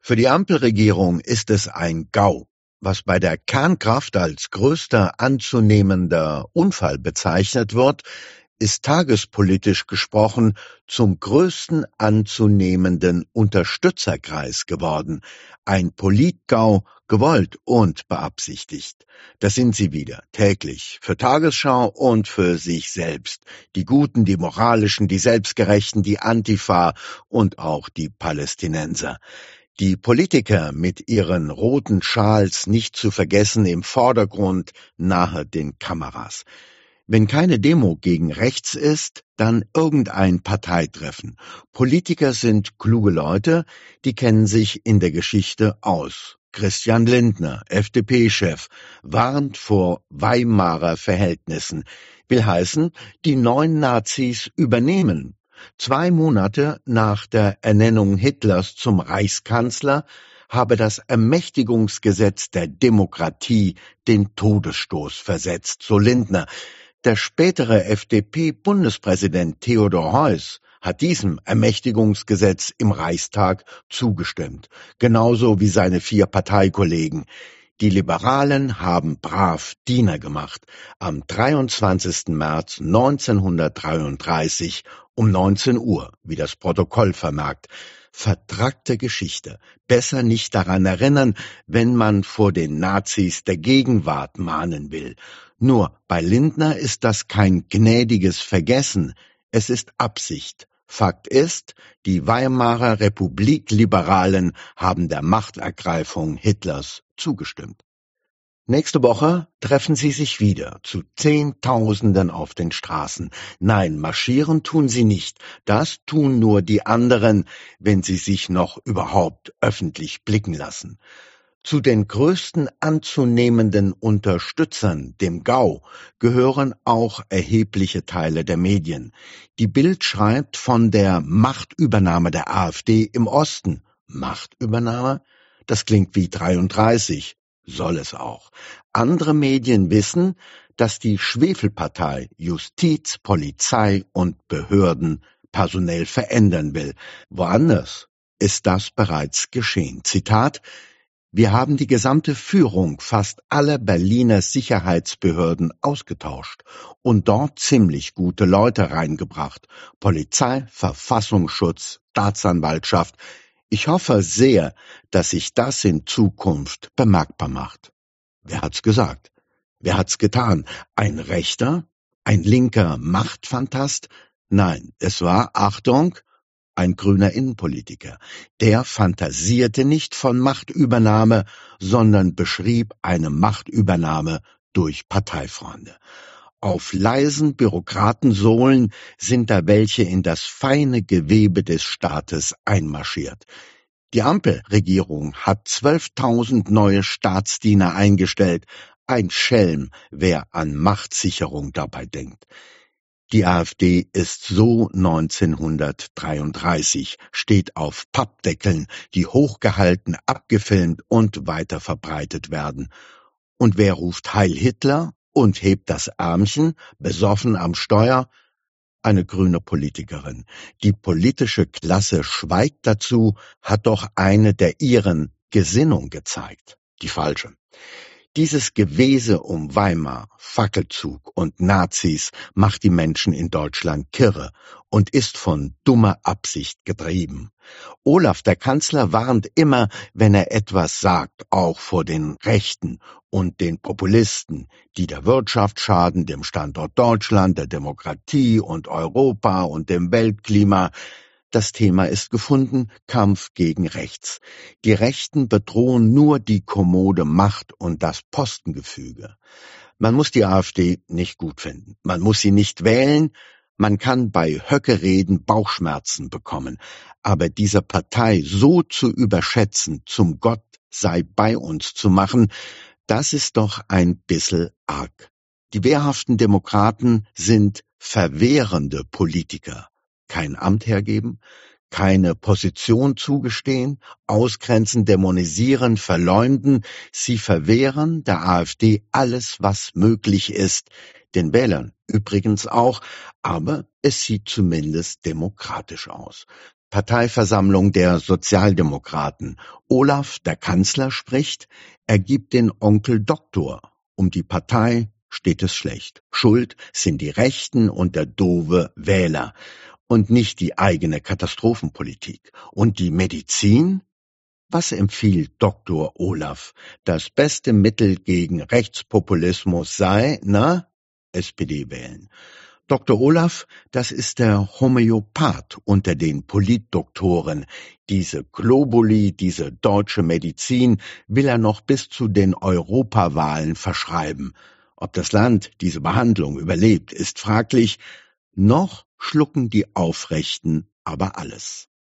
Für die Ampelregierung ist es ein GAU. Was bei der Kernkraft als größter anzunehmender Unfall bezeichnet wird, ist tagespolitisch gesprochen zum größten anzunehmenden Unterstützerkreis geworden. Ein Polit-GAU, gewollt und beabsichtigt. Das sind sie wieder, täglich, für Tagesschau und für sich selbst. Die Guten, die Moralischen, die Selbstgerechten, die Antifa und auch die Palästinenser. Die Politiker mit ihren roten Schals nicht zu vergessen im Vordergrund nahe den Kameras. Wenn keine Demo gegen rechts ist, dann irgendein Parteitreffen. Politiker sind kluge Leute, die kennen sich in der Geschichte aus. Christian Lindner, FDP-Chef, warnt vor Weimarer Verhältnissen. Will heißen, die neuen Nazis übernehmen. 2 Monate nach der Ernennung Hitlers zum Reichskanzler habe das Ermächtigungsgesetz der Demokratie den Todesstoß versetzt, so Lindner. Der spätere FDP-Bundespräsident Theodor Heuss hat diesem Ermächtigungsgesetz im Reichstag zugestimmt, genauso wie seine 4 Parteikollegen. Die Liberalen haben brav Diener gemacht. Am 23. März 1933 um 19 Uhr, wie das Protokoll vermerkt. Vertrackte Geschichte. Besser nicht daran erinnern, wenn man vor den Nazis der Gegenwart mahnen will. Nur bei Lindner ist das kein gnädiges Vergessen, es ist Absicht. Fakt ist, die Weimarer Republik-Liberalen haben der Machtergreifung Hitlers zugestimmt. Nächste Woche treffen sie sich wieder, zu Zehntausenden auf den Straßen. Nein, marschieren tun sie nicht. Das tun nur die anderen, wenn sie sich noch überhaupt öffentlich blicken lassen. Zu den größten anzunehmenden Unterstützern, dem GAU, gehören auch erhebliche Teile der Medien. Die Bild schreibt von der Machtübernahme der AfD im Osten. Machtübernahme? Das klingt wie 33. Soll es auch. Andere Medien wissen, dass die Schwefelpartei Justiz, Polizei und Behörden personell verändern will. Woanders ist das bereits geschehen. Zitat: Wir haben die gesamte Führung fast aller Berliner Sicherheitsbehörden ausgetauscht und dort ziemlich gute Leute reingebracht. Polizei, Verfassungsschutz, Staatsanwaltschaft. Ich hoffe sehr, dass sich das in Zukunft bemerkbar macht. Wer hat's gesagt? Wer hat's getan? Ein Rechter? Ein linker Machtfantast? Nein, es war, Achtung, ein grüner Innenpolitiker. Der fantasierte nicht von Machtübernahme, sondern beschrieb eine Machtübernahme durch Parteifreunde. Auf leisen Bürokratensohlen sind da welche in das feine Gewebe des Staates einmarschiert. Die Ampelregierung hat 12.000 neue Staatsdiener eingestellt. Ein Schelm, wer an Machtsicherung dabei denkt. Die AfD ist so 1933, steht auf Pappdeckeln, die hochgehalten, abgefilmt und weiterverbreitet werden. Und wer ruft Heil Hitler und hebt das Ärmchen, besoffen am Steuer? Eine grüne Politikerin. Die politische Klasse schweigt dazu, hat doch eine der ihren Gesinnung gezeigt. Die falsche. Dieses Gewese um Weimar, Fackelzug und Nazis macht die Menschen in Deutschland kirre und ist von dummer Absicht getrieben. Olaf, der Kanzler, warnt immer, wenn er etwas sagt, auch vor den Rechten und den Populisten, die der Wirtschaft schaden, dem Standort Deutschland, der Demokratie und Europa und dem Weltklima. Das Thema ist gefunden: Kampf gegen rechts. Die Rechten bedrohen nur die kommode Macht und das Postengefüge. Man muss die AfD nicht gut finden. Man muss sie nicht wählen. Man kann bei Höcke-Reden Bauchschmerzen bekommen. Aber diese Partei so zu überschätzen, zum Gott sei bei uns zu machen, das ist doch ein bissel arg. Die wehrhaften Demokraten sind verwehrende Politiker. Kein Amt hergeben, keine Position zugestehen, ausgrenzen, dämonisieren, verleumden. Sie verwehren der AfD alles, was möglich ist, den Wählern übrigens auch, aber es sieht zumindest demokratisch aus. Parteiversammlung der Sozialdemokraten. Olaf, der Kanzler, spricht, er gibt den Onkel Doktor. Um die Partei steht es schlecht. Schuld sind die Rechten und der doofe Wähler und nicht die eigene Katastrophenpolitik. Und die Medizin? Was empfiehlt Dr. Olaf? Das beste Mittel gegen Rechtspopulismus sei, SPD wählen. Dr. Olaf, das ist der Homöopath unter den Politdoktoren. Diese Globuli, diese deutsche Medizin will er noch bis zu den Europawahlen verschreiben. Ob das Land diese Behandlung überlebt, ist fraglich. Noch schlucken die Aufrechten aber alles.